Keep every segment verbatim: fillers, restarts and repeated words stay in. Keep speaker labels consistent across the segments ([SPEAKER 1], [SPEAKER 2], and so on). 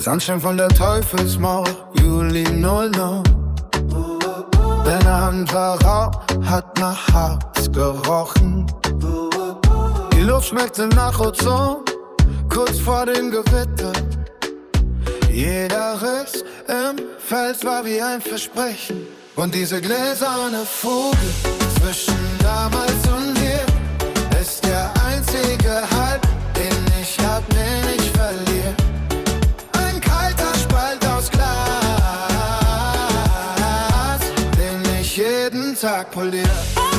[SPEAKER 1] Sandstein von der Teufelsmauer, Juli null null. Deine Hand war rau, hat nach Harz gerochen. Die Luft schmeckte nach Ozon, kurz vor dem Gewitter. Jeder Riss im Fels war wie ein Versprechen. Und diese gläserne Vogel zwischen damals und hier ist der einzige Halt, den ich hab, den ich verliere. Ein kalter Spalt aus Glas, den ich jeden Tag poliere.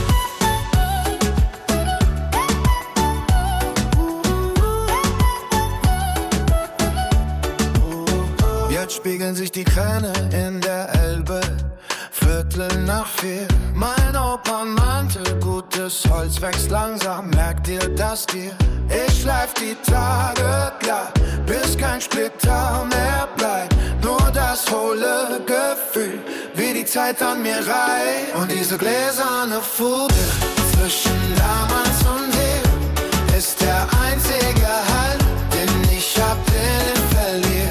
[SPEAKER 1] Jetzt spiegeln sich die Kräne in der Elbe, Viertel nach vier. Mein Opa meinte, gutes Holz wächst langsam, merkt ihr das dir? Ich schleif die Tage glatt, bis kein Splitter mehr bleibt. Nur das hohle Gefühl, wie die Zeit an mir reicht. Und diese gläserne Vogel zwischen damals und hier ist der einzige Halt, den ich hab, den ich verliere.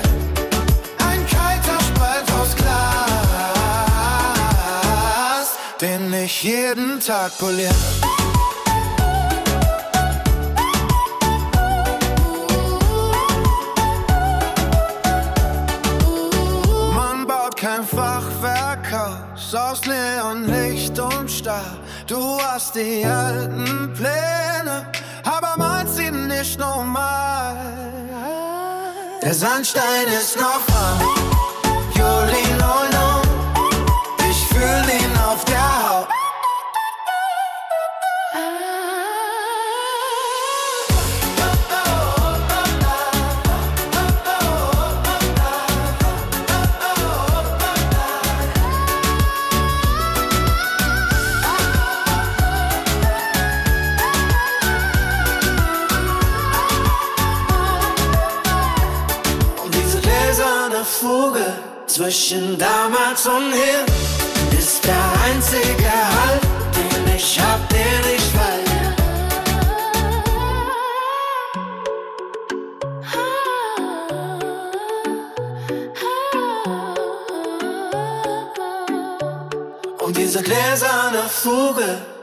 [SPEAKER 1] Den ich jeden Tag poliere. Man baut kein Fachwerkhaus aus Neonlicht und Stahl. Du hast die alten Pläne, aber meins sind nicht normal. Der Sandstein ist noch warm, Juli null null. Ich fühl ihn auf der Haut. Und diese gläserne Vogel zwischen damals und hier ist der einzige Halt, den ich hab, den ich verliere. Und diese gläserne Vogel